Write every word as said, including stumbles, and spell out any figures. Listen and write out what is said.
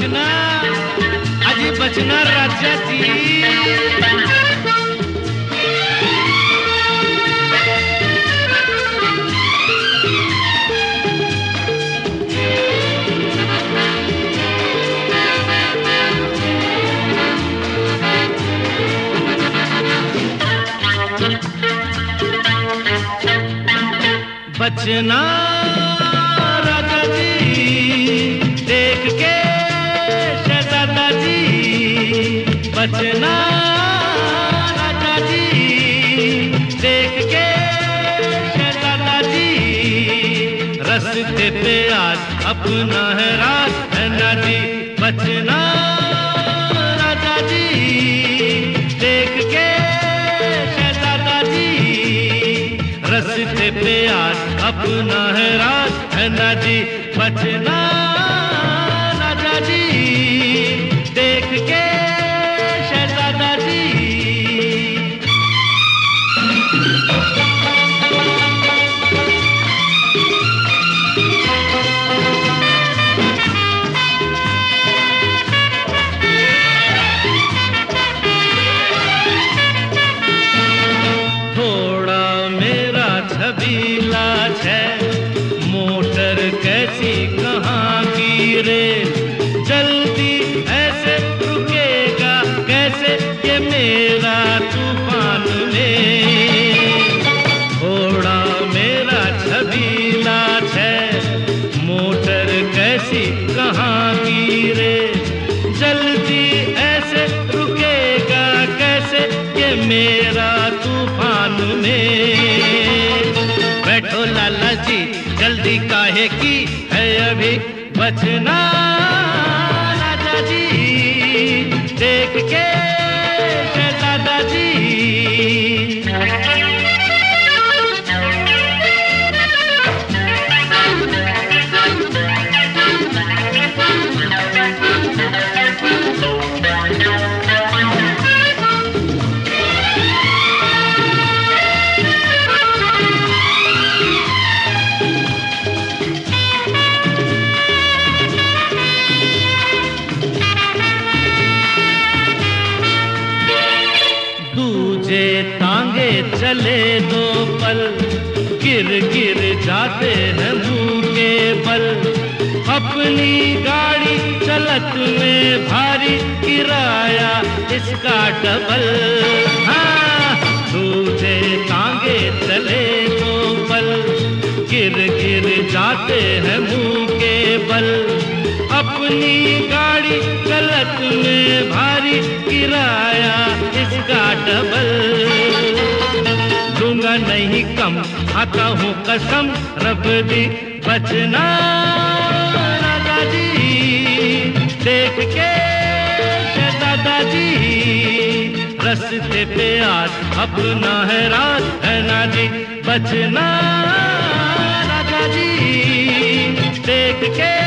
बचना, अजी बचना राजा जी। बचना राजा जी देख के शहजादा जी, बचना राजा जी देख के शहजादा जी, रस्ते पे आज अपना है राज है ना जी। बचना राजा जी देख के शहजादा जी, रस्ते पे आज अपना है राज है ना जी। बचना राजा जी देख के शहजादा जी। थोड़ा मेरा छबीला है, मोटर कैसी कहाँ की रे, जल्दी ऐसे रुकेगा कैसे ये मेरा तूफान में। थोड़ा मेरा छबीला है, मोटर कैसी कहाँ की रे, जल्दी ऐसे रुकेगा कैसे ये मेरा तूफान में। बैठो लाला जी जल्दी काहे की है अभी, बचना राजा जी देख के शहजादा जी। तांगे चले दो पल, गिर गिर जाते हैं मुंह के बल, अपनी गाड़ी चलत में भारी किराया इसका डबल। हाँ दूजे तांगे चले दो पल, गिर गिर जाते हैं मुंह के बल, अपनी गाड़ी चलत में भारी किराया इसका डबल। दूंगा नहीं कम खाता हूँ कसम रब दी, बचना राजा जी देख के शहजादा जी, रस्ते पे आज अपना है राज है ना जी। बचना राजा जी देख के